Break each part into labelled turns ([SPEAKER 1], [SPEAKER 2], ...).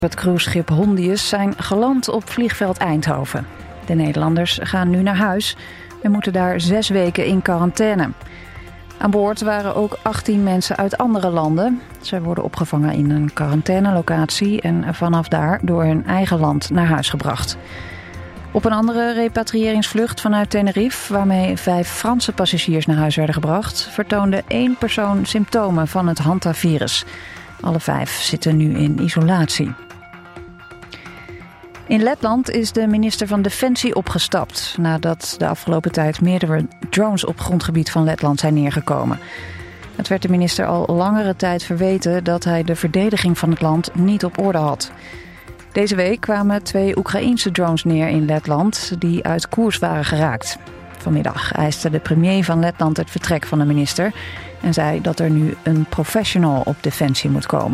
[SPEAKER 1] Het cruiseschip Hondius zijn geland op vliegveld Eindhoven. De Nederlanders gaan nu naar huis en moeten daar 6 weken in quarantaine. Aan boord waren ook 18 mensen uit andere landen. Zij worden opgevangen in een quarantainelocatie en vanaf daar door hun eigen land naar huis gebracht. Op een andere repatriëringsvlucht vanuit Tenerife, waarmee 5 Franse passagiers naar huis werden gebracht, vertoonde 1 persoon symptomen van het hantavirus. Alle 5 zitten nu in isolatie. In Letland is de minister van Defensie opgestapt nadat de afgelopen tijd meerdere drones op grondgebied van Letland zijn neergekomen. Het werd de minister al langere tijd verweten dat hij de verdediging van het land niet op orde had. Deze week kwamen 2 Oekraïense drones neer in Letland die uit koers waren geraakt. Vanmiddag eiste de premier van Letland het vertrek van de minister en zei dat er nu een professional op Defensie moet komen.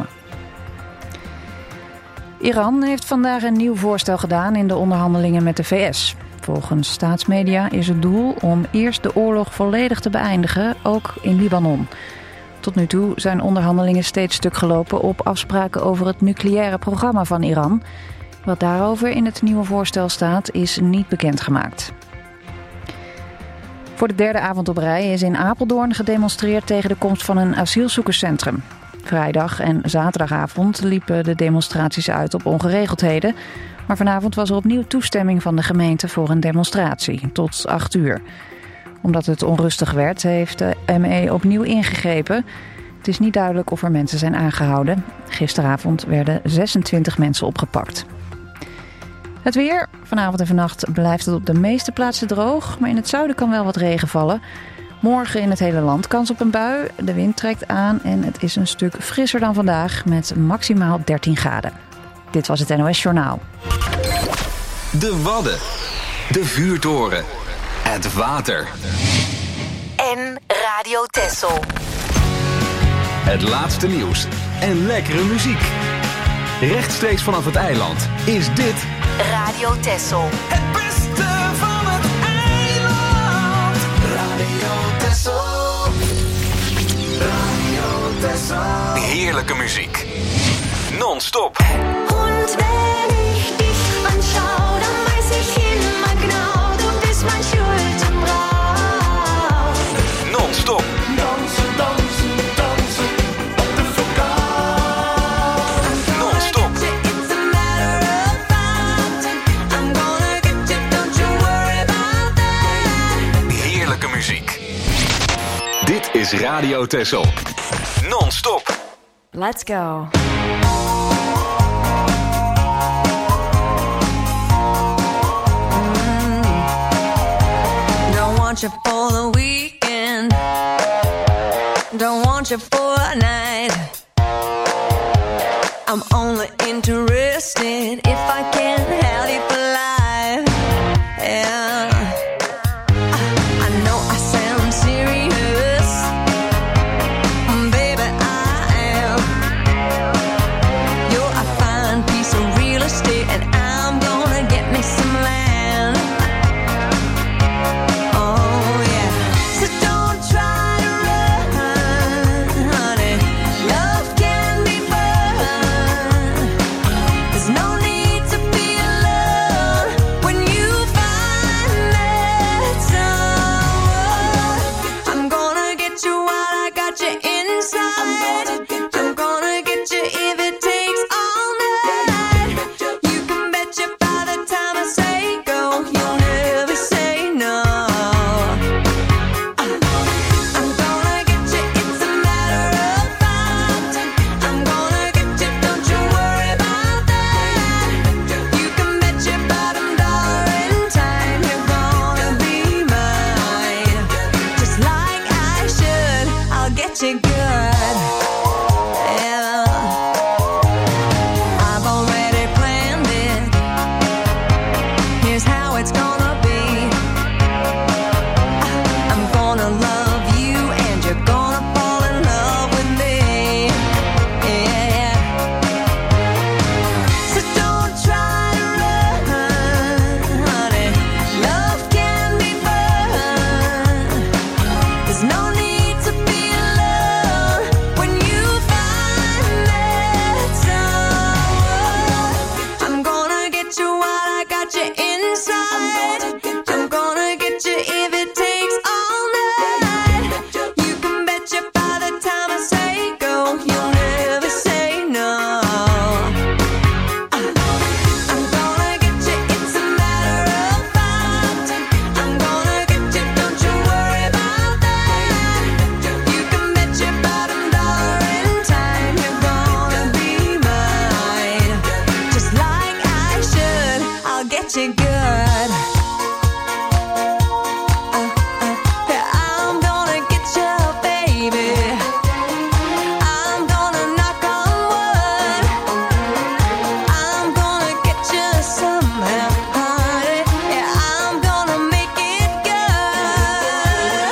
[SPEAKER 1] Iran heeft vandaag een nieuw voorstel gedaan in de onderhandelingen met de VS. Volgens staatsmedia is het doel om eerst de oorlog volledig te beëindigen, ook in Libanon. Tot nu toe zijn onderhandelingen steeds stuk gelopen op afspraken over het nucleaire programma van Iran. Wat daarover in het nieuwe voorstel staat, is niet bekendgemaakt. Voor de 3e avond op rij is in Apeldoorn gedemonstreerd tegen de komst van een asielzoekerscentrum. Vrijdag en zaterdagavond liepen de demonstraties uit op ongeregeldheden. Maar vanavond was er opnieuw toestemming van de gemeente voor een demonstratie, tot 8 uur. Omdat het onrustig werd, heeft de ME opnieuw ingegrepen. Het is niet duidelijk of er mensen zijn aangehouden. Gisteravond werden 26 mensen opgepakt. Het weer. Vanavond en vannacht blijft het op de meeste plaatsen droog, maar in het zuiden kan wel wat regen vallen. Morgen in het hele land kans op een bui. De wind trekt aan en het is een stuk frisser dan vandaag met maximaal 13 graden. Dit was het NOS Journaal.
[SPEAKER 2] De Wadden. De vuurtoren. Het water.
[SPEAKER 3] En Radio Texel.
[SPEAKER 2] Het laatste nieuws en lekkere muziek. Rechtstreeks vanaf het eiland is dit
[SPEAKER 3] Radio Texel.
[SPEAKER 4] Het beste van het eiland. Radio Texel. Radio Texel.
[SPEAKER 2] heerlijke muziek. Non-stop.
[SPEAKER 5] Und wenn ich dich anschau, dann weiß ich immer genau, du bist mein Schulterbrauch.
[SPEAKER 2] Non-stop.
[SPEAKER 4] Dansen, dansen, dansen op de vulkaan.
[SPEAKER 2] Non-stop.
[SPEAKER 5] It's a matter of fact. I'm gonna get you, don't you worry about that.
[SPEAKER 2] Heerlijke muziek. Dit is Radio Texel. Non-stop.
[SPEAKER 6] Let's go.
[SPEAKER 5] Don't want you for the weekend. Don't want you for a night. I'm only interested if I can have you for life. Yeah. I know I sound serious. Baby, I am. You're a fine piece of real estate, and I'm gonna get me some land. Oh yeah. So don't try to run, honey. Love can be fun. There's no need to be get you good. I'm gonna get you, baby. I'm gonna knock on wood. I'm gonna get you somehow, honey. Yeah, I'm gonna make it good.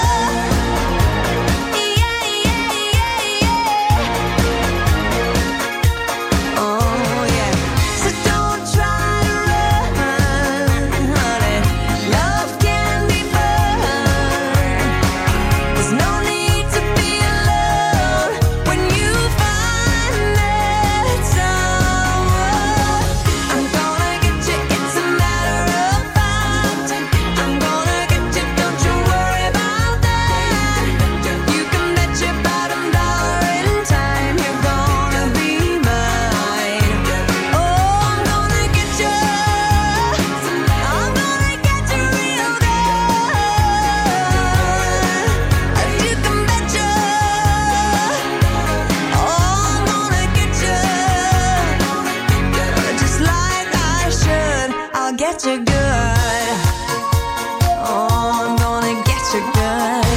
[SPEAKER 5] Yeah, yeah, yeah, yeah. Oh, yeah. So don't try to run, honey. Love can be fun. There's no need to be alone when you find that someone. I'm gonna get you, it's a matter of fact. I'm gonna get you, don't you worry about that. You can bet your bottom dollar in time you're gonna be mine. Oh, I'm gonna get you. I'm gonna get you real good. You can bet you. Oh, I'm gonna get you. Just like I should, I'll get you good. Oh, I'm gonna get you good.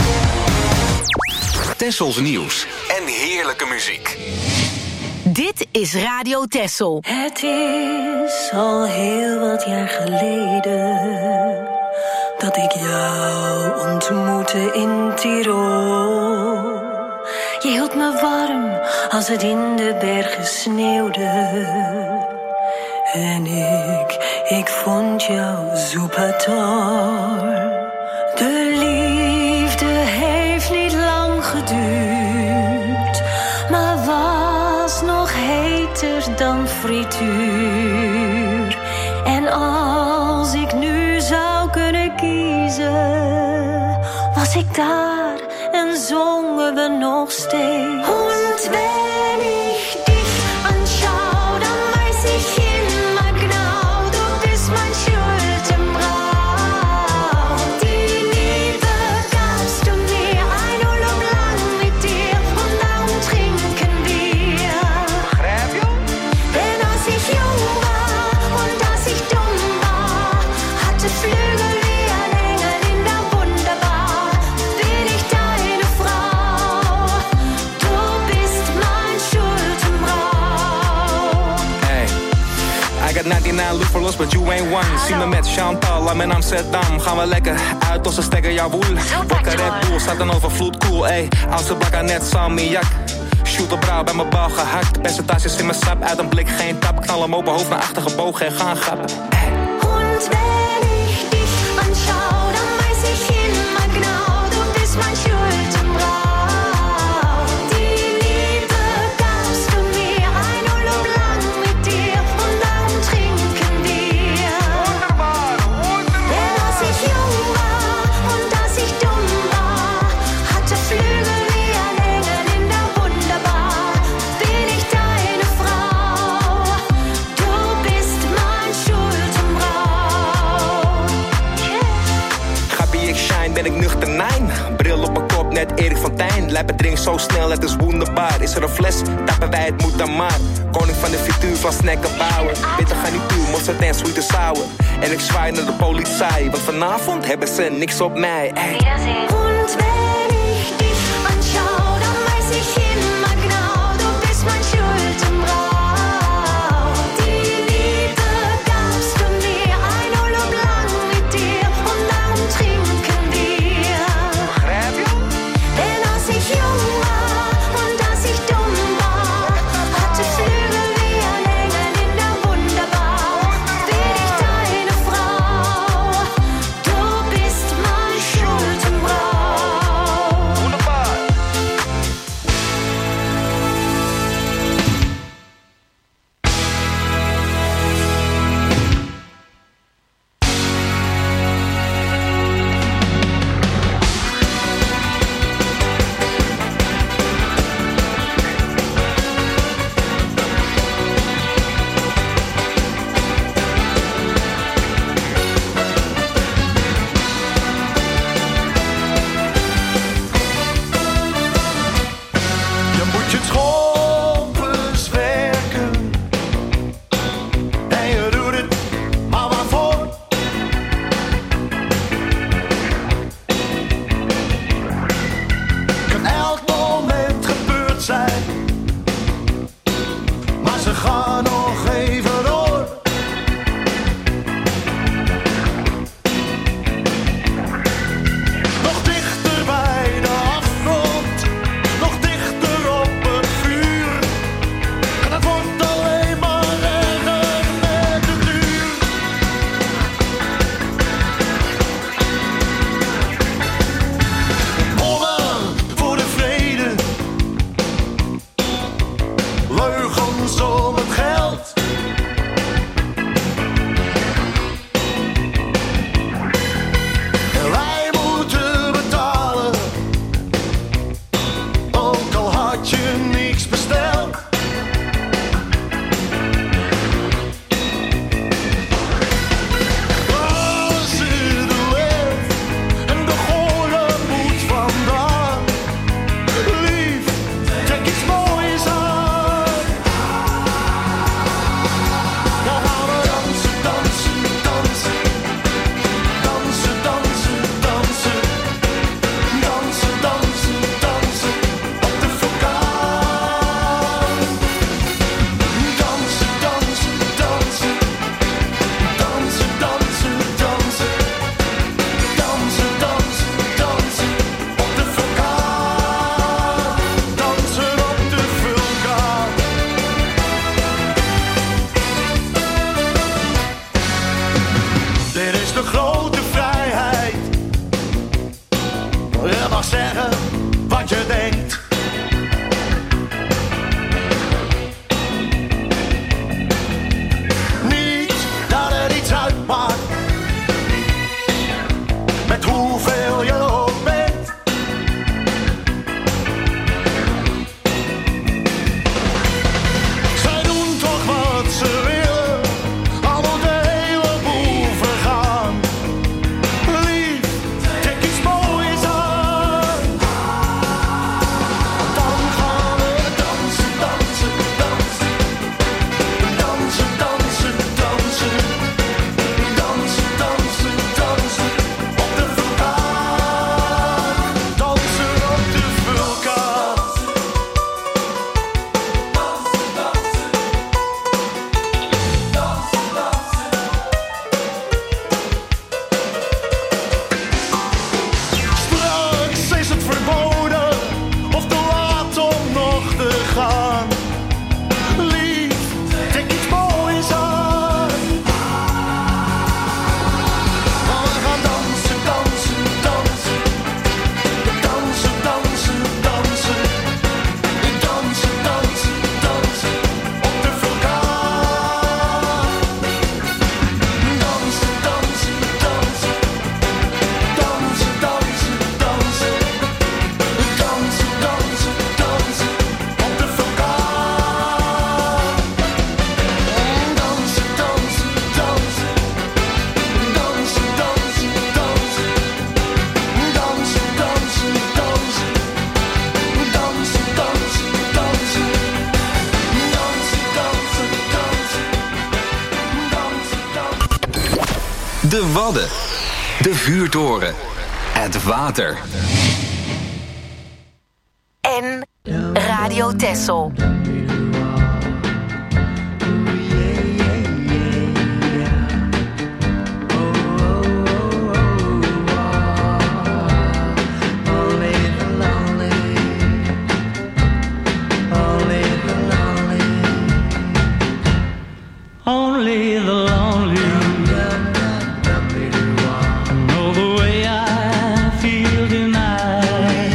[SPEAKER 2] Tessels nieuws en heerlijke muziek.
[SPEAKER 3] Dit is Radio Tessel.
[SPEAKER 6] Het is al heel wat jaar geleden dat ik jou ontmoette in Tirol. Je hield me warm als het in de bergen sneeuwde. En ik vond jou soepator. De liefde heeft niet lang geduurd, maar was nog heter dan frituur. En als ik nu zou kunnen kiezen, was ik daar en zongen we nog steeds. Und wenn ich dich anschau, dann weiß ich immer genau, du bist mein Schuld im Brauch. Die Liebe gabst du mir, ein Urlaub lang mit dir und darum trinken wir. Denn als ich jung war und als ich dumm war, hatte Flügel wie ein Engel in der Wunderbar. Bin ich deine Frau, du bist mein Schuld im Brauch.
[SPEAKER 7] Hey, I got 99 look for lost, but you ain't one. Zie me met Chantal, I'm in Amsterdam. Gaan we lekker uit onze stekker, jawoel. Wakker Red Bull, staat dan overvloed, cool, ey. Als ze bakken net salmiak. Shoot op brouw bij mijn bal gehakt. Percentages in mijn sap, uit een blik geen tap. Knal hem open, hoofd naar achter gebogen en gaan grappen.
[SPEAKER 6] Und wenn ich dich anschau, dann weiß ich immer genau, du bist mein Schuld im Brauch. Die Liebe gabst du mir, ein Urlaub lang mit dir und darum trinken wir. Denn als ich jung war und als ich dumm war, hatte Flügel wie ein Engel in der Wunderbar. Bin ich deine Frau, du bist mein Schuld im Brauch.
[SPEAKER 7] Gappie, ik shine, ben ik nuchter, nein. Bril op mijn kop, net Erik van Tijn. Lijpen drink zo snel, het is wonderbaar. Is er een fles, tappen wij het moet dan maar. Koning van de frituur, van snacken bouwen. Witte garnituur, mosterd en sweet and sour. En ik zwaai naar de politie, want vanavond hebben ze niks op mij. Ey.
[SPEAKER 6] Und wenn ich dich anschau, dann weiß ich immer genau, du bist mein Schuld im Brauch. Die Liebe gabst du mir, ein Urlaub lang mit dir und darum trinken wir. Denn als ich jung war und als ich dumm war, hatte Flügel wie ein Engel in der Wunderbar. Bin ich deine Frau, du bist mein Schuld im Brauch.
[SPEAKER 2] De Wadden. De vuurtoren. Het water.
[SPEAKER 3] En Radio Texel.
[SPEAKER 8] Only the lonely know the way I feel tonight.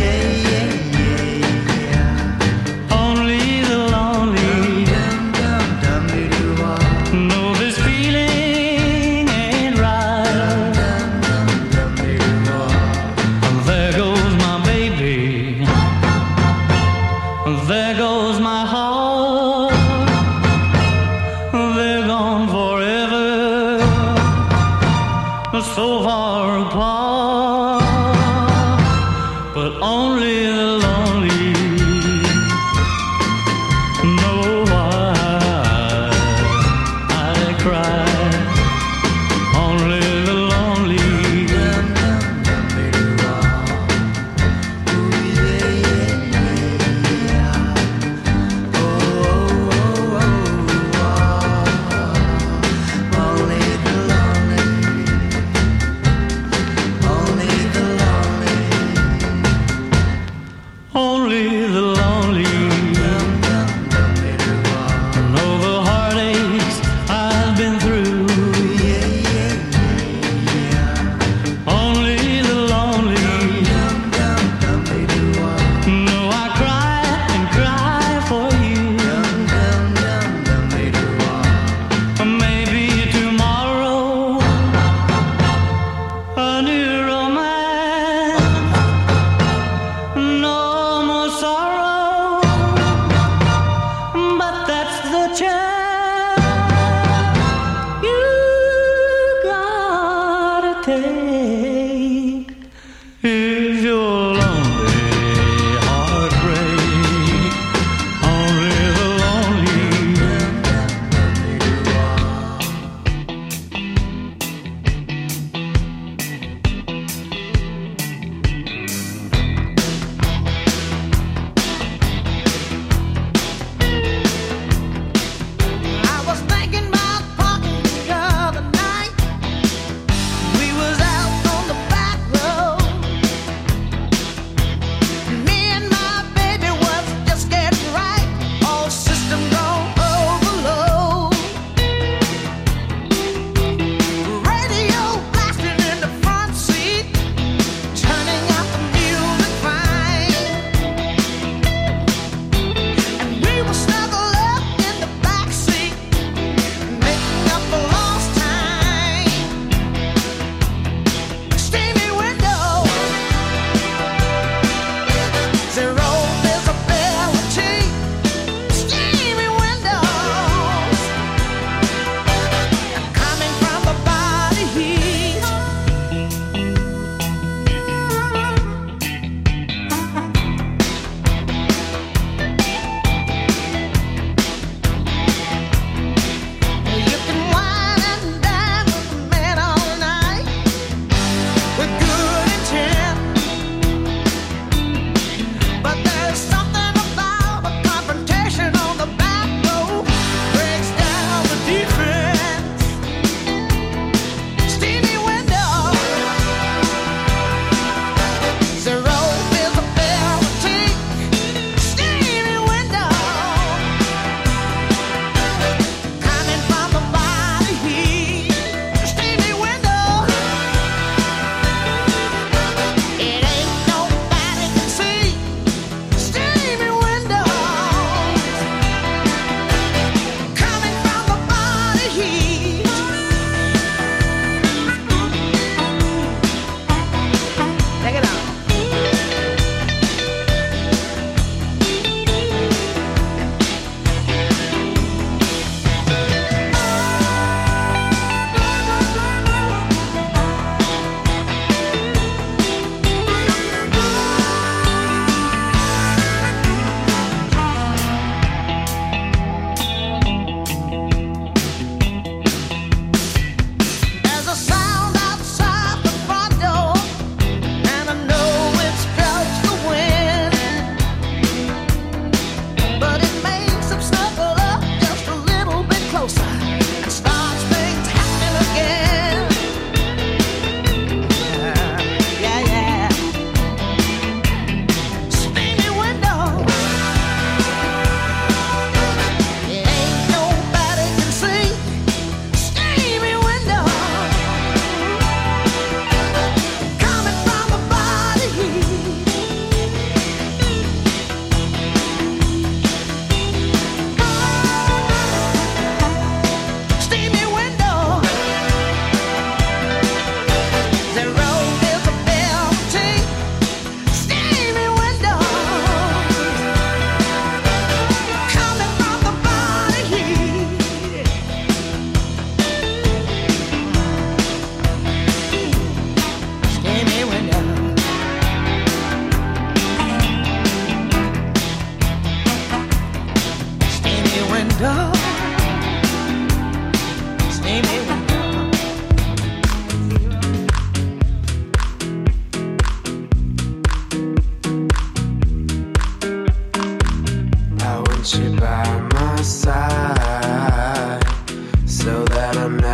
[SPEAKER 8] Only the lonely know this feeling ain't right. There goes my baby. There goes my heart. They're gone forever.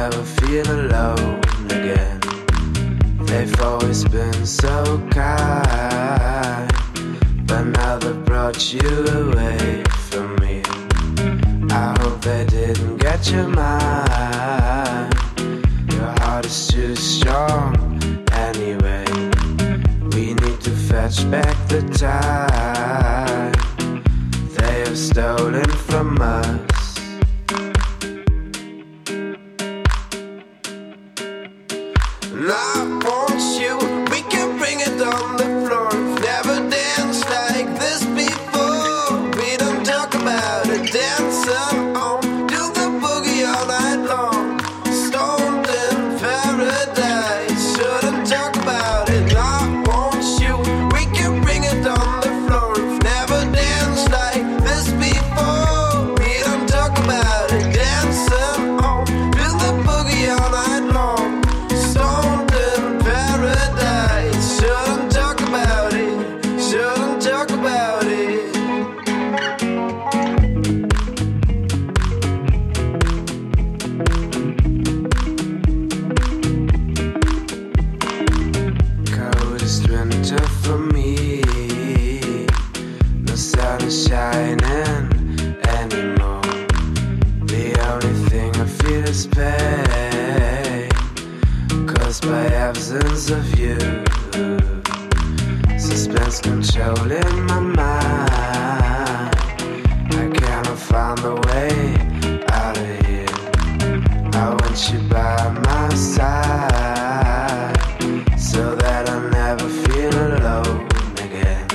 [SPEAKER 9] never feel alone again. They've always been so kind, but now they brought you away from me. I hope they didn't get your mind. Your heart is too strong anyway. We need to fetch back the time they have stolen from us. And I want you, we can bring it on the floor. We've never danced like this before. We don't talk about it, dancing on, do the boogie all night long. Stoned in paradise, shouldn't talk about it. And I want you, we can bring it on the floor. We've never danced like this before. We don't talk about it, dancing on, do the boogie all night long. Stoned in paradise, shouldn't talk about it, shouldn't talk about it. Coldest winter for me, no sun is shining anymore. The only thing I feel is pain, caused by absence of you. Suspense controlling my mind. I cannot find a way out of here. I want you by my side, so that I never feel alone again.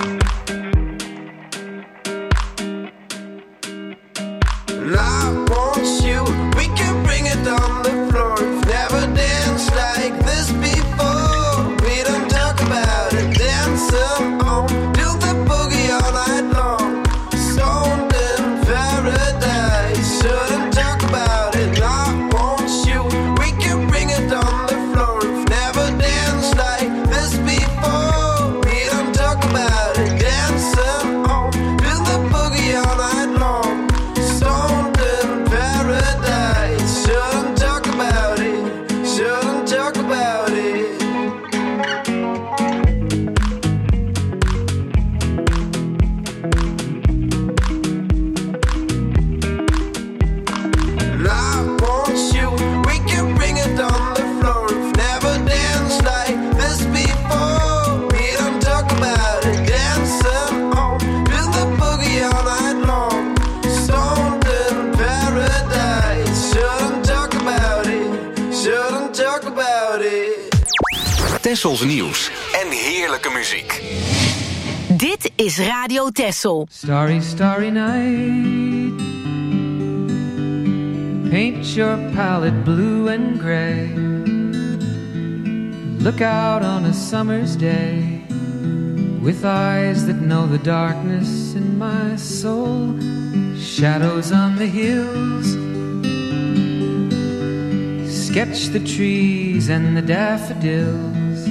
[SPEAKER 9] And I want you, we can bring it on the floor. We've never danced like this before. We don't talk about it, dancing on, do the boogie all night long. Stoned in paradise, shouldn't talk about it. And I want you, we can bring it on the floor. We've never danced like this before. We don't talk about it, dancing on, do the boogie all night long. Stoned in paradise, shouldn't talk about it, shouldn't talk about it. And I want you, we can bring it on the floor. We've never danced like this before. We don't talk about it, dancing on, do the boogie all night long. Stoned in paradise, shouldn't talk about it, shouldn't talk about it.
[SPEAKER 2] Tessels nieuws en heerlijke muziek.
[SPEAKER 3] Dit is Radio Tessel.
[SPEAKER 10] Starry, starry night. Paint your palette blue and gray. Look out on a summer's day with eyes that know the darkness in my soul. Shadows on the hills. Sketch the trees and the daffodils.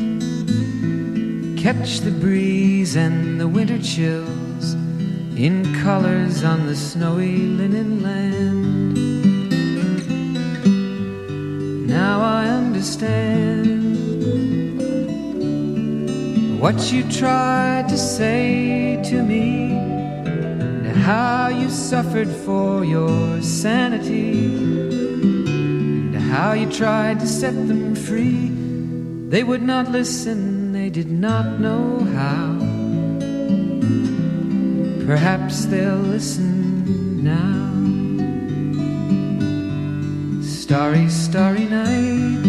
[SPEAKER 10] Catch the breeze and the winter chills in colors on the snowy linen land. Now I understand what you tried to say to me, and how you suffered for your sanity, and how you tried to set them free. They would not listen, they did not know how. Perhaps they'll listen now. Starry, starry night.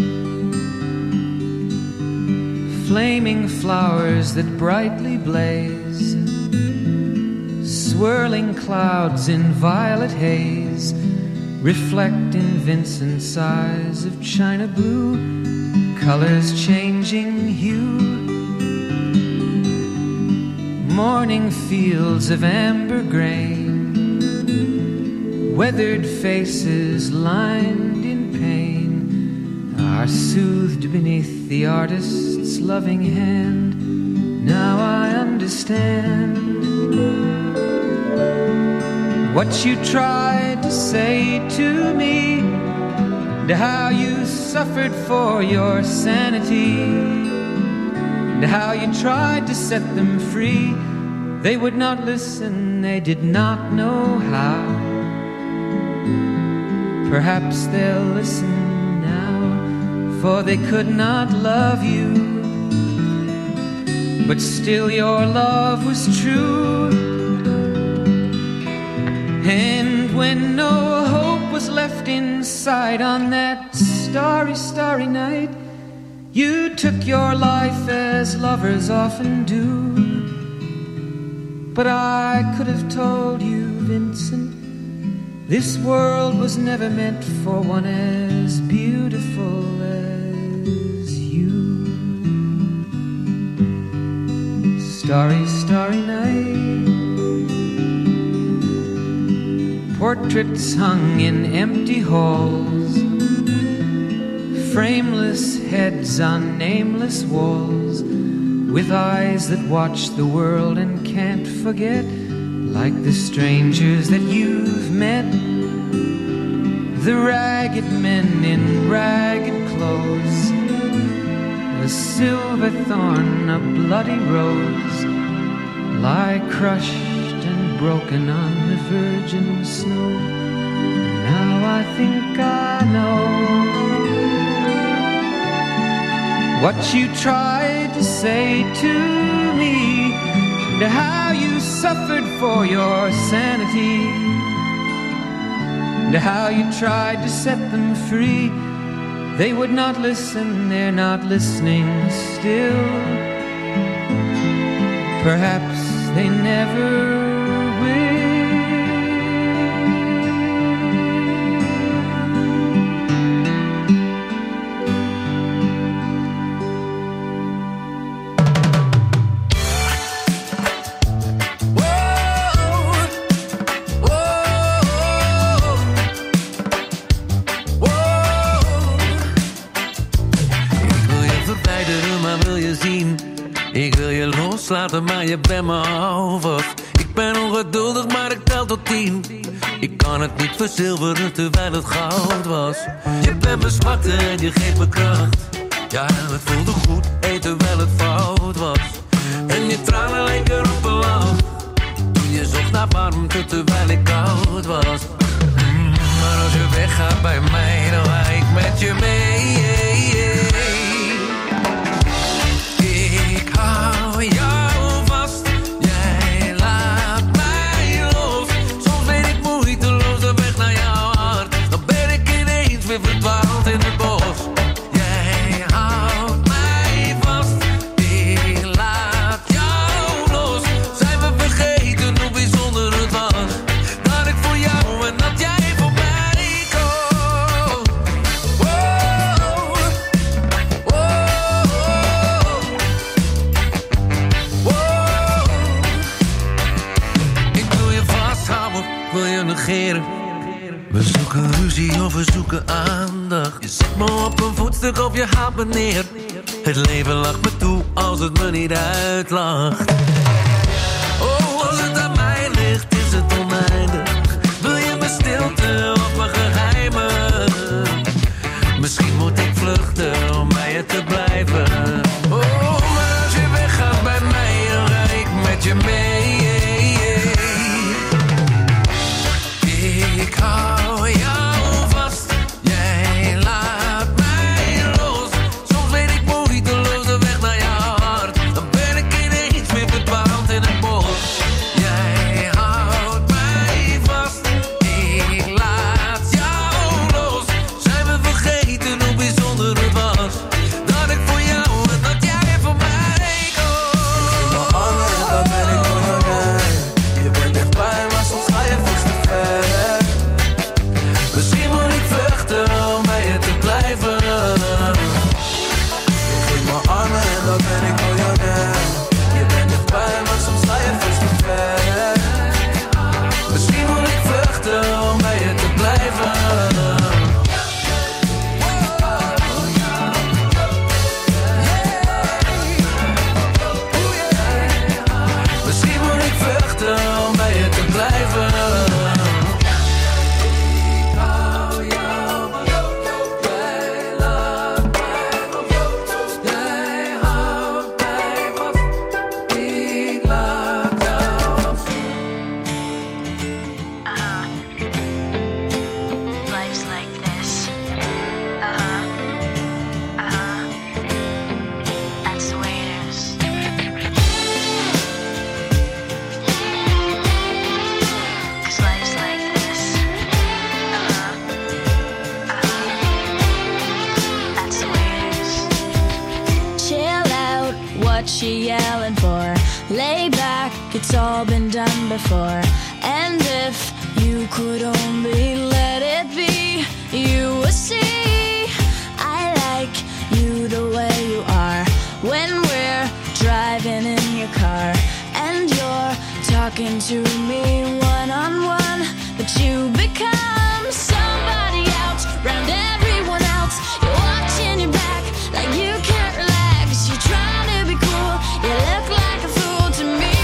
[SPEAKER 10] Flaming flowers that brightly blaze. Swirling clouds in violet haze. Reflect in Vincent's eyes of china blue. Colors changing hue. Morning fields of amber grain. Weathered faces lined in pain are soothed beneath the artist's loving hand. Now I understand what you tried to say to me, and how you suffered for your sanity, and how you tried to set them free. They would not listen, they did not know how. Perhaps they'll listen now, for they could not love you, but still your love was true. And when no hope was left inside on that starry, starry night, you took your life as lovers often do. But I could have told you, Vincent, this world was never meant for one as beautiful as you. Starry, starry night, portraits hung in empty halls, frameless heads on nameless walls, with eyes that watch the world and can't forget, like the strangers that you've met, the ragged men in ragged clothes, a silver thorn, a bloody rose, lie crushed and broken on the virgin snow. Now I think I know what you tried to say to me, and how you suffered for your sanity, and how you tried to set them free. They would not listen, they're not listening still. Perhaps they never will.
[SPEAKER 11] Ik wil je loslaten, maar je bent me houvast. Ik ben ongeduldig, maar ik tel tot 10. Ik kan het niet verzilveren terwijl het goud was. Je bent mijn zwakte en je geeft me kracht. Ja, het voelde goed, terwijl het fout was. En je tranen leken op een lach, toen je zocht naar warmte terwijl ik koud was. Maar als je weggaat bij mij, dan ga ik met je mee. Ik hou jou vast, jij laat mij los. Soms weet ik moeiteloos de weg naar jouw hart. Dan ben ik ineens weer verdwaald in het bos. Jij houdt mij vast, ik laat jou los. Zijn we vergeten hoe bijzonder het was, dat ik voor jou en dat jij voor mij komt. Wow, wow. Wil je negeren? We zoeken ruzie of we zoeken aandacht. Je zet me op een voetstuk of je haalt me neer. Het leven lacht me toe als het me niet uitlacht. Oh, als het aan mij ligt is het oneindig. Wil je mijn stilte of mijn geheimen? Misschien moet ik vluchten om bij je te blijven. Oh, maar als je weggaat bij mij, dan ga ik met je mee. Ik hou jou vast, jij laat mij los. Soms weet ik moeiteloos de weg naar jouw hart. Dan ben ik ineens weer verdwaald in het bos. Jij houdt mij
[SPEAKER 6] you yelling for? Lay back, it's all been done before. And if you could only let it be, you would see I like you the way you are. When we're driving in your car and you're talking to me one-on-one, but you become somebody else round everyone else. You're watching your back like you can't relax. You're trying to be cool, you look like a fool to me.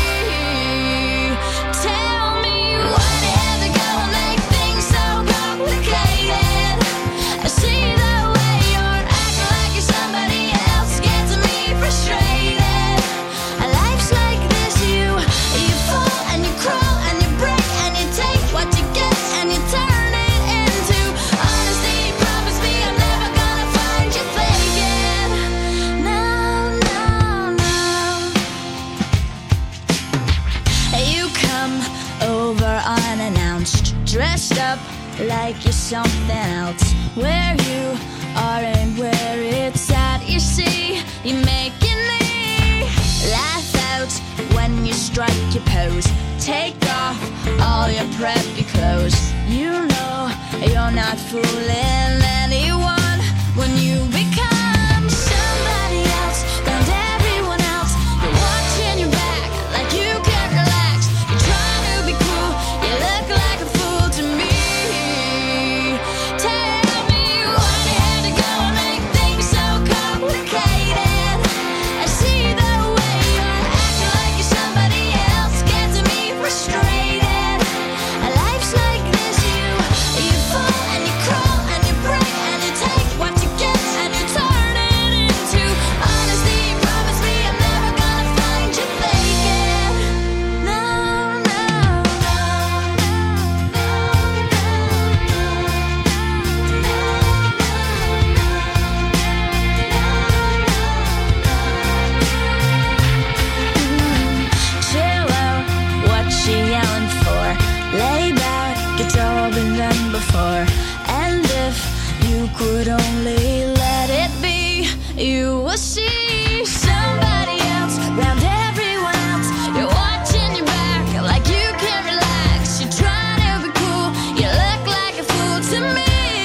[SPEAKER 6] Tell me why do you have to go and make things so complicated? I see the way you're acting like you're somebody else, gets me frustrated. Life's like this, you fall and you crawl and you break and you take what you get and you turn it into honesty. Promise me I'm never gonna find you faking. No, no, no. You come over unannounced, dressed up like you're something else. Where you are and where it's at, you see, you're making me laugh out when you strike your pose. Take off all your preppy clothes. You know you're not fooling anyone when you become somebody else round everyone else. You're watching your back like you can't relax. You're trying to be cool, you look like a fool to me. Tell me why you had to go and make things so complicated. I see the way you're acting like you're somebody else, gets me frustrated. Life's like this, you fall and you crawl and you break and you take what you get and you turn it into honesty. Promise me I'm never gonna find you faking. No, no, chill out, what you yelling for? Lay back, it's all been done before. And if you could only let it be, you will see somebody else round everyone else. You're watching your back like you can't relax. You're trying to be cool, you look like a fool to me.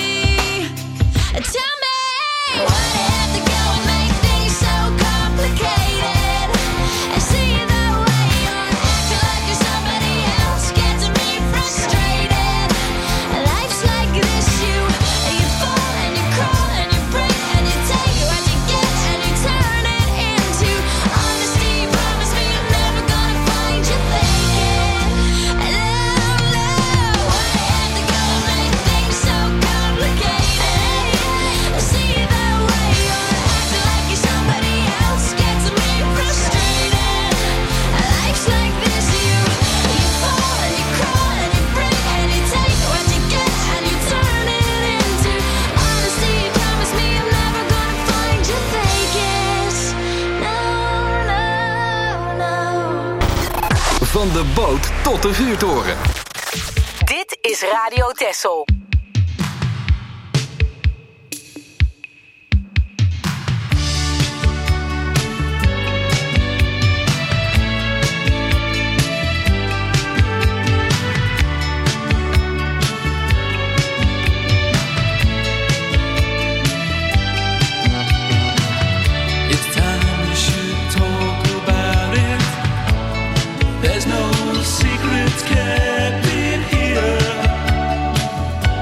[SPEAKER 6] Tell me why do you have to go and make things so complicated? I see the way you're acting like you're somebody else, gets me frustrated. Life's like this, you fall and you crawl and you break and you take what you get and you turn it into honesty. Promise me I'm never gonna find you faking. No, no, why do you have to go and make things so complicated? I see the way you're acting like you're somebody else, gets me frustrated. Life's like this, you fall and you crawl and you break and you take what you get and you turn it into honesty. Promise me I'm never gonna find you faking. No, no, no.
[SPEAKER 2] Van de boot tot de vuurtoren.
[SPEAKER 3] Dit is Radio Texel.
[SPEAKER 11] It's time we should talk about it. There's no secrets kept in here.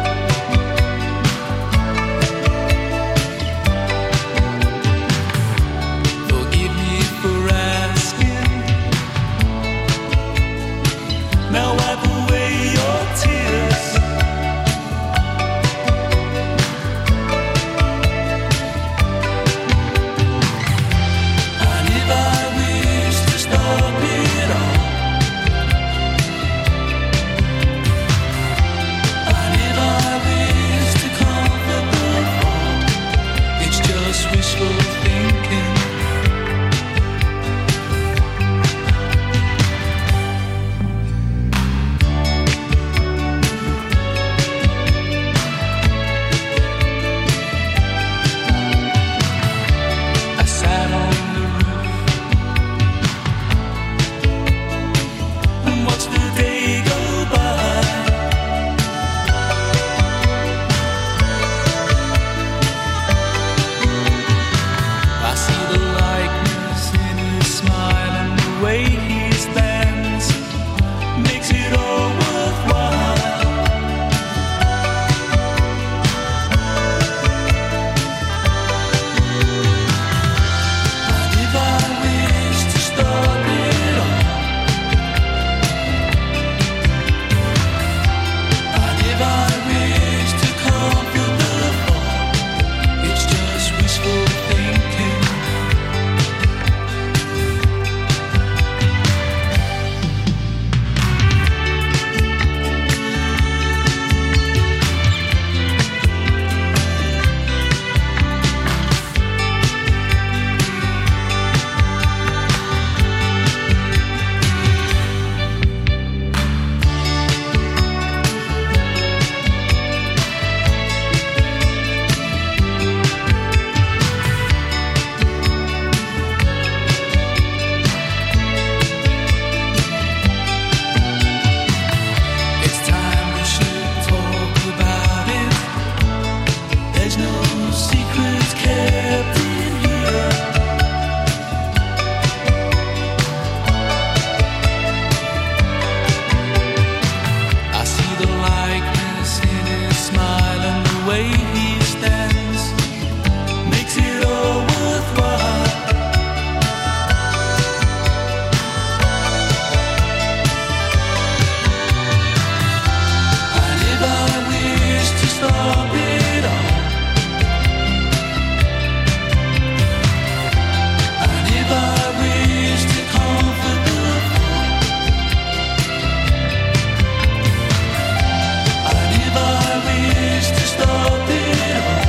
[SPEAKER 4] secrets kept in here. I see the likeness in his smile and the way he stands makes it all worthwhile. And if I wish to stop it all, and if I wish to comfort the fall, and if I wish to stop it all,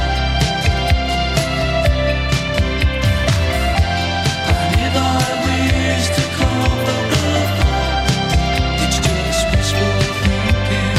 [SPEAKER 4] and if I wish to comfort the fall, it's just wishful thinking.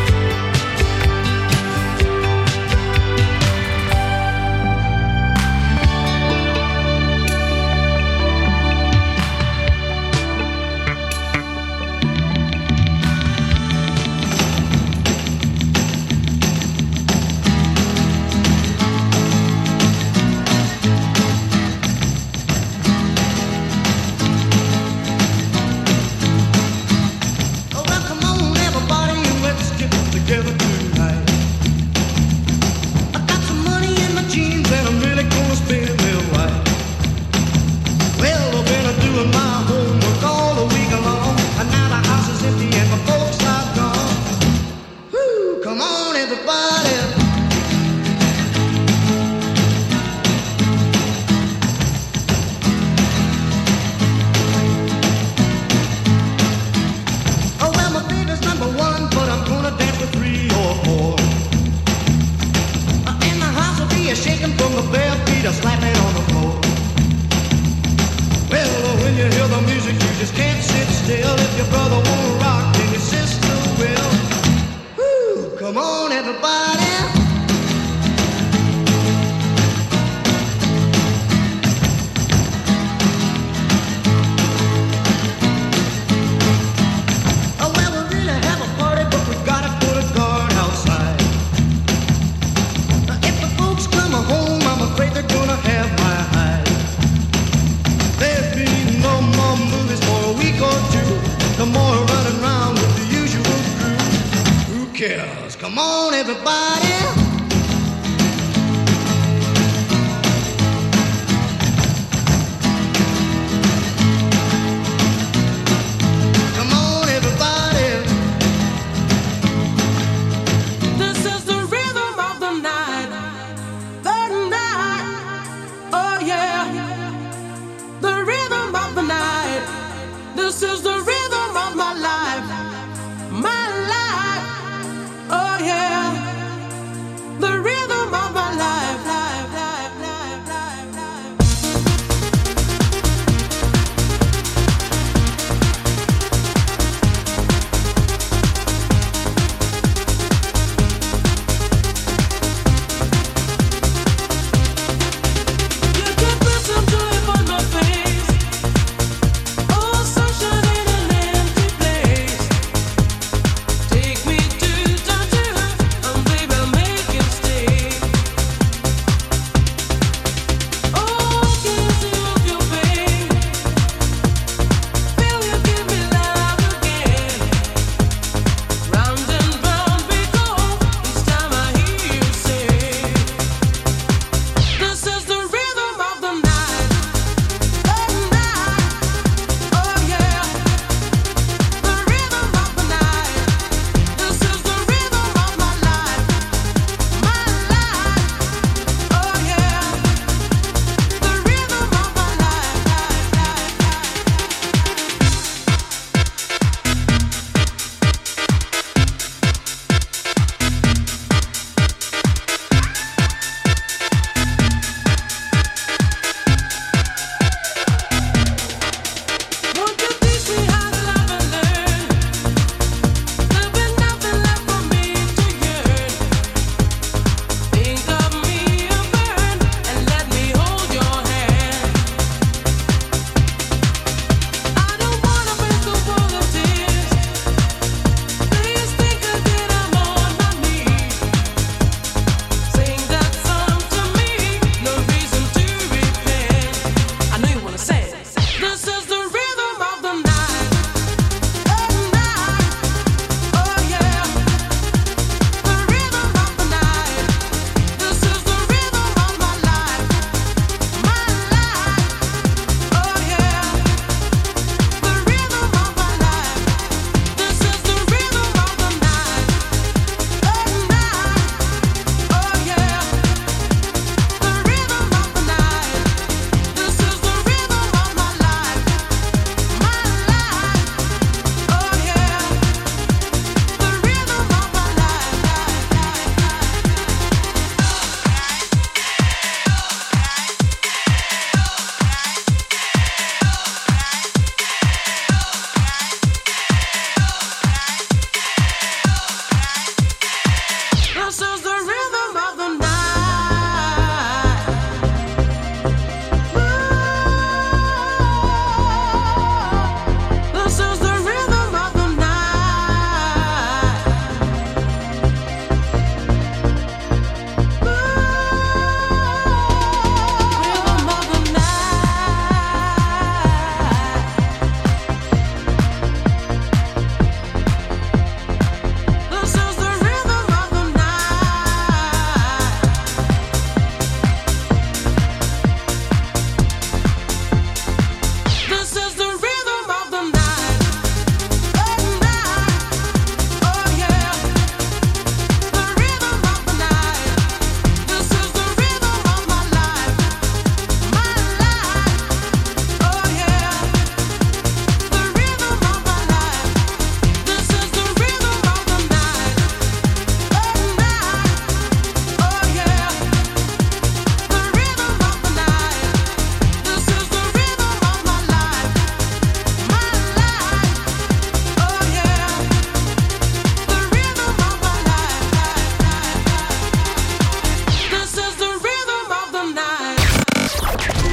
[SPEAKER 12] Oh, well, come on, everybody, and let's get together tonight. I got some money in my jeans, and I'm really gonna spend it right. Well, I've been doing my homework all the week long, and now the house is empty and my folks are gone. Woo, come on, everybody. Oh, well, my baby's number one, but I'm gonna dance with 3 or 4. And the house will be shaking from the bare feet are slapping on the floor. Well, when you hear the music, you just can't sit still. If your brother won't rock, then your sister will. Woo, come on, everybody. Oh, well, we really have a party, but we gotta put a guard outside. If the folks come home, I'm afraid they're gonna have my hide. There'll be no more movies for a week or two. No more running around with the usual crew. Who cares? Come on, everybody. Come on, everybody.
[SPEAKER 4] This is the rhythm of the night. The night. Oh yeah. The rhythm of the night. This is the rhythm of my life. My life. Oh yeah. The rhythm of my life. Life, life, life, life, life. You can put some joy upon my face. Oh, sunshine in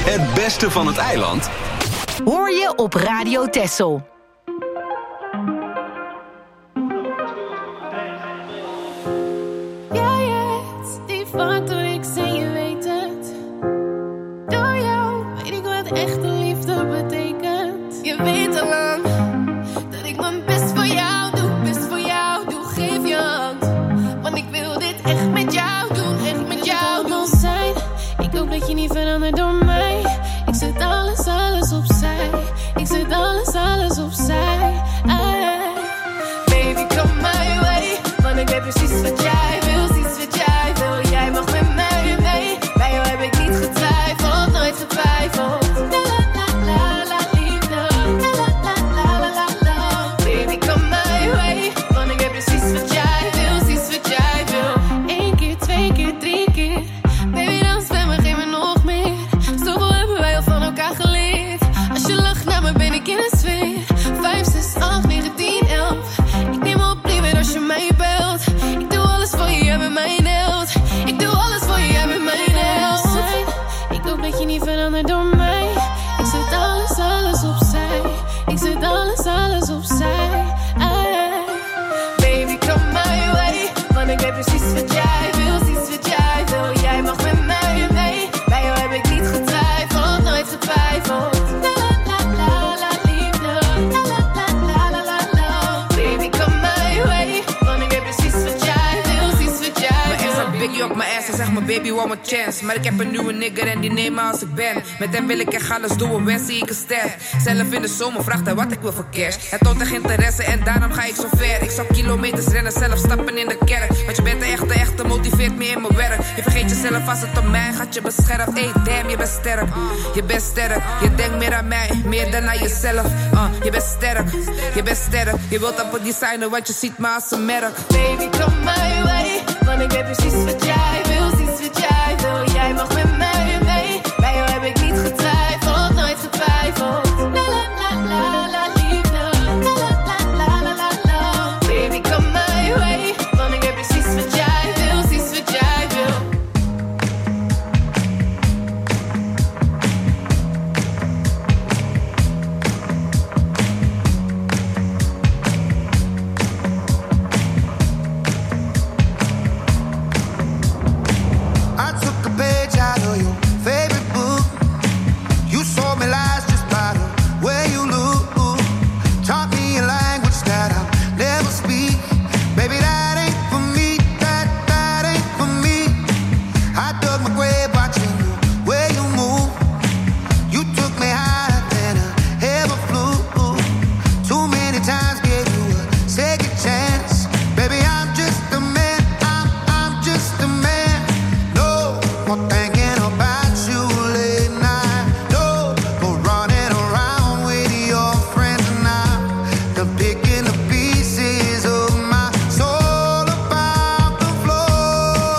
[SPEAKER 2] Het beste van het eiland?
[SPEAKER 3] Hoor je op Radio Texel.
[SPEAKER 13] Jij hebt die factor, ik zie je weet het. Door jou weet ik wat echte liefde betekent. Je weet al lang dat ik mijn best voor jou doe, geef je hand. Want ik wil dit echt met jou doen, echt met jou doen zijn. Ik hoop dat je niet verandert door mij. Ik zet alles opzij. Ik zet alles opzij. Baby, come my way. Want ik weet precies wat jij wil, Jij mag met mij mee. Bij jou heb ik niet getwijfeld, nooit getwijfeld. La la liefde. La. Baby, come my way. Want ik weet precies wat jij wil, 1 keer, 2 keer, 3 keer. Baby, dan spel me, geef me nog meer. Zoveel hebben wij al van elkaar geleerd. Als je lacht naar me, ben ik in een sfeer. 5, 6, 8, 9, 10, 11. Ik neem op liever als je mij belt. Ik doe alles voor je, jij bent mijn held. Ik doe alles voor je, jij bent mijn held. Ik hoop dat je niet verandert door mij. Ik zet alles opzij. Ik zet alles opzij. Baby, come my way. Want ik weet precies wat jij wil, Jij mag met mij mee. Bij jou heb ik niet getwijfeld, nooit getwijfeld. La liefde. La. Baby, come my way. Want ik weet precies wat jij wil,
[SPEAKER 14] Mijn ex had biggie op mijn ass en zegt me baby one more chance. Maar ik heb een nieuwe nigger en die neem me als ik ben. Met hem wil ik echt alles doen, wens zie ik een ster. Zelf in de zomer vraagt hij wat ik wil voor cash. Hij toont echt interesse en daarom ga ik zo ver. Ik zou kilometers rennen, zelf stappen in de kerk. Want je bent de echte, motiveert me in mijn werk. Je vergeet jezelf als het om mij gaat, je beschermt. Hey damn, je bent sterk, je bent sterk. Je denkt meer aan mij, meer dan aan jezelf. Je bent sterk, je wilt op het designen, want je ziet me als een merk.
[SPEAKER 13] Baby, come my way. Want ik weet precies wat jij wil, Jij mag met mij mee. Bij jou heb ik niet getwijfeld, nooit getwijfeld. La liefde. La. Baby, come my way. Want ik weet precies wat jij wil,
[SPEAKER 9] I took a page out of your favorite book. You sold me lies just by the way you look. Taught me a language that I'll never speak. Baby, that ain't for me. That ain't for me. I dug my grave watching the way you move. You took me higher than I ever flew. Too many times gave you a second chance. Baby, I'm just a man. I'm just a man. No more thinking about you late night. No more running around with your friends now. They're picking the pieces of my soul about the floor.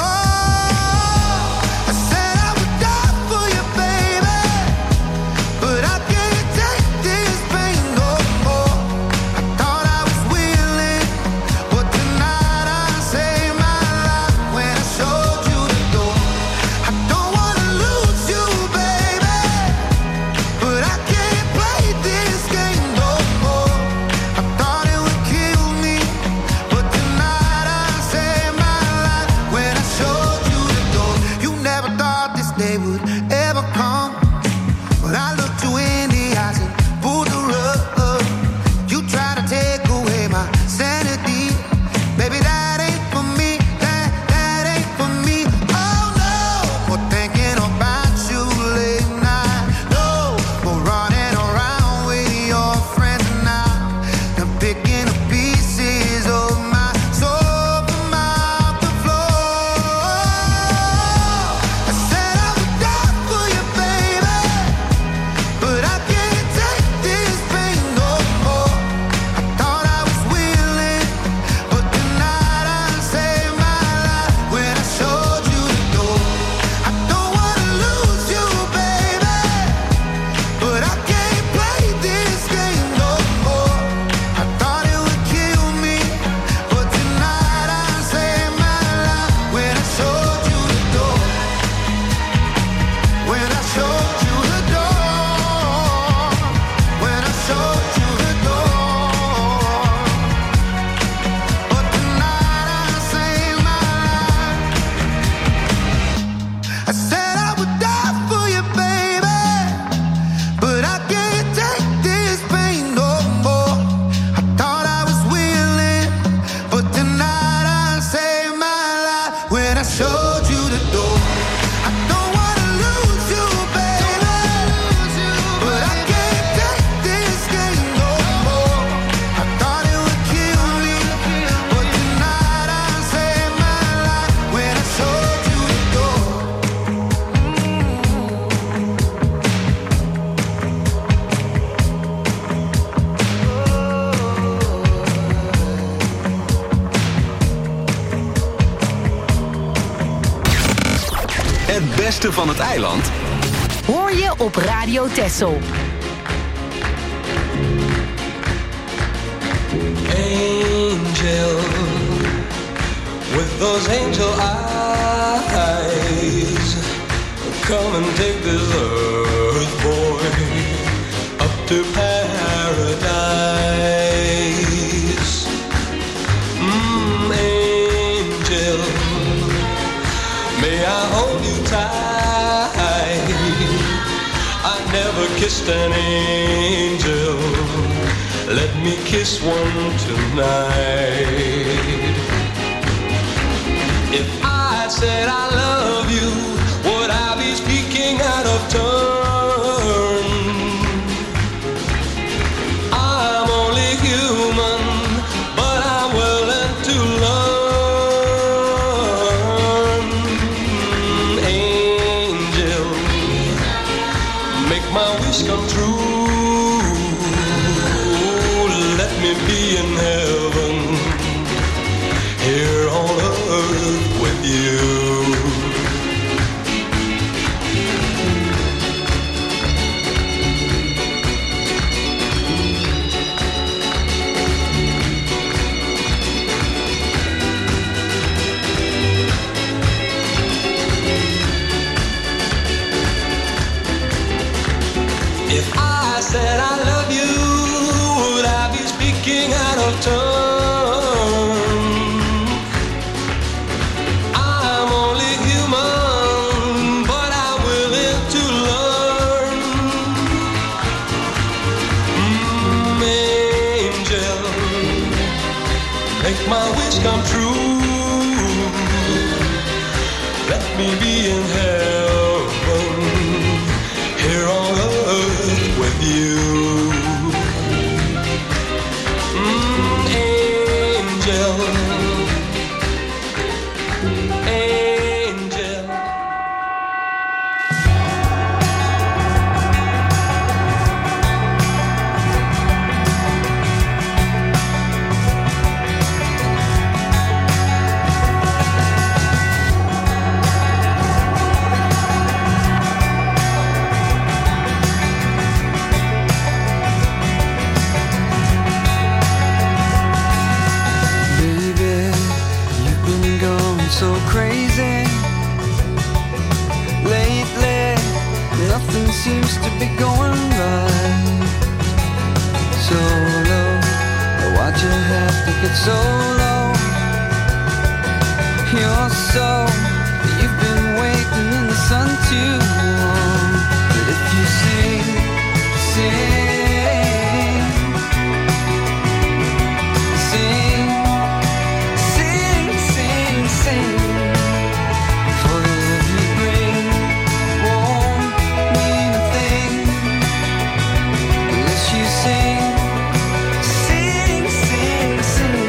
[SPEAKER 9] I said I would die for you, baby, but I can't take this pain no more. I thought I was willing, but tonight I saved my life when I showed you the door. I don't wanna lose you, baby, but I can't play this game no more. I thought it would kill me, but tonight I saved my life when I showed you the door. You never thought this day would ever come, but I looked you in the eyes and pulled the rug. You try to take away my sanity. Baby, that ain't for me. That ain't for me. Oh no, more thinking about you late night. No more running around with your friends now. They're picking the pieces of my soul from out the floor. I said I would die for
[SPEAKER 2] beste van het eiland
[SPEAKER 3] Hoor je op Radio Texel.
[SPEAKER 9] Angel, with those angel eyes, come and take this earth boy up to paradise. Angel, may I hold you tight? I never kissed an angel. Let me kiss one tonight. If I said I love you, would I be speaking out of turn? I'm only human, but I'm willing to learn. Angel, make my wish come true. Let me be in heaven, here on earth with you. If I said I love you, would I be speaking out of turn? I'm only human, but I'm willing to learn. Angel, make my wish come true. Let me be in heaven, here on earth with you. Angel, angel.
[SPEAKER 10] So crazy lately, nothing seems to be going right. So low, why'd you have to get so low? You're so, you've been waiting in the sun too long. But if you sing, sing, sing, sing, sing, sing. For the love you bring won't mean a thing unless you sing, sing, sing, sing.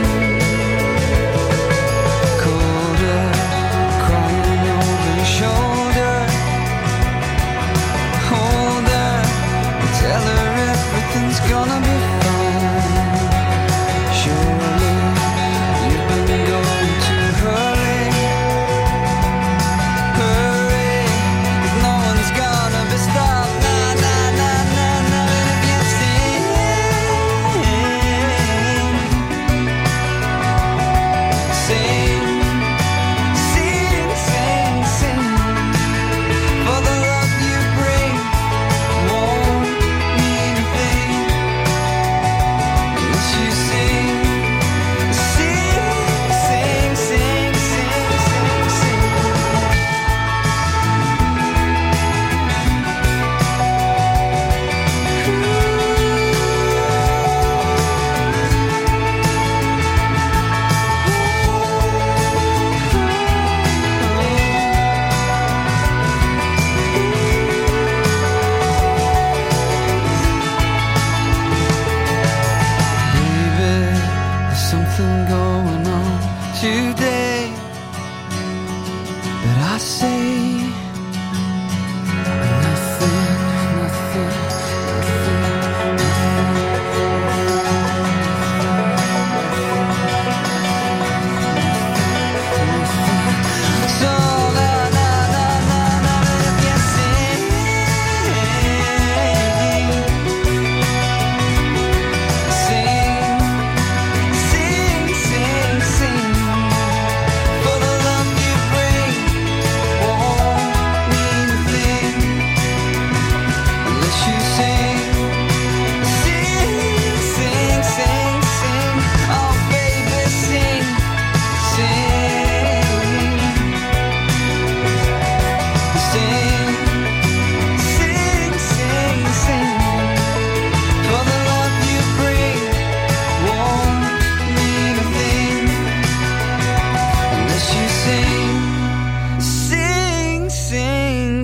[SPEAKER 10] Colder, crying over your shoulder. Hold her, tell her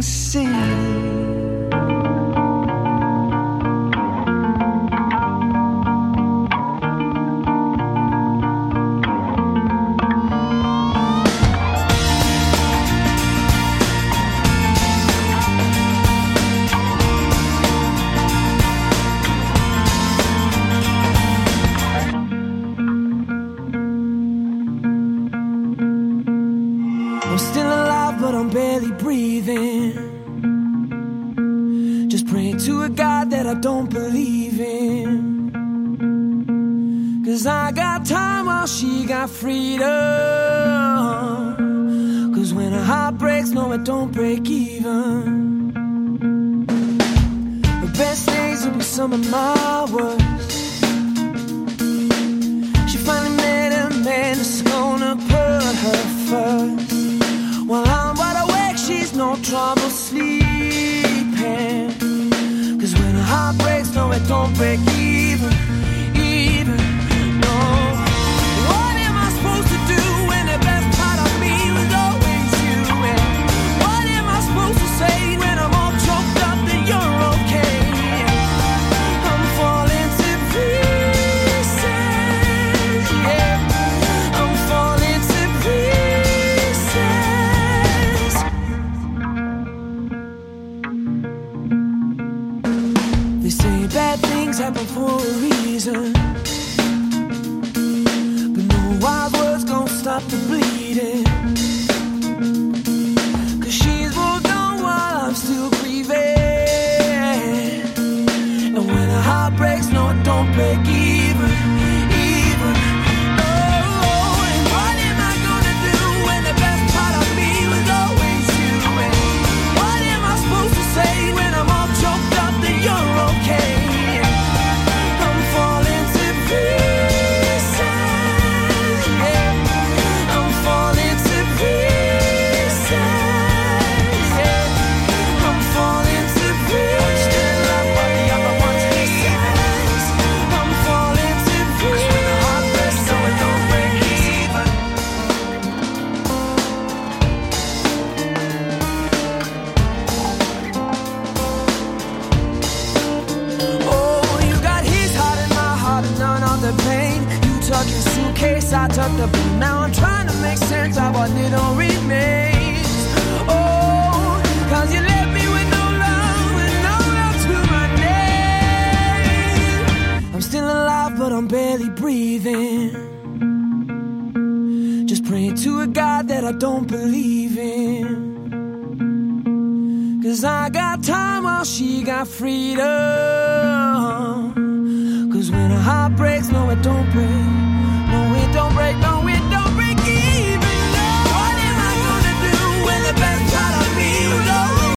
[SPEAKER 12] city. I'm still alive, but I'm barely breathing. Just praying to a God that I don't believe in. 'Cause I got time while she got freedom. 'Cause when a heart breaks, no, it don't break even. The best days will be some of my worst. She finally met a man that's gonna put her first. While I'm wide awake, she's no trouble sleeping. 'Cause when a heart breaks, no, it don't break even, no. What am I supposed to do when the best part of me was always you? And what am I supposed to say when I'm all choked up that you're okay? I'm falling to pieces, yeah. I'm falling to pieces. They say bad things happen for a reason, but no wise words gon' stop the bleeding. 'Cause she's moved on while I'm still grieving. And when a heart breaks, no, it don't break even, no. And what am I gonna do when the best part of me was always you? And what am I supposed to say when I'm all choked up that you're okay? I'm falling to pieces, yeah. I'm falling to pieces, yeah. I'm falling to pieces. Still love what the other one's pieces. I'm falling to pieces. 'Cause when the heart breaks, so it don't break even. Oh, you got his heart and my heart and none of the pain. You took your suitcase, I took the blue. Now I'm trying to make sense of what little remains. Oh, 'cause you left me with no love and no love to my name. I'm still alive, but I'm barely breathing. Just praying to a God that I don't believe in. 'Cause I got time while she got freedom. 'Cause when a heart breaks, no, it don't break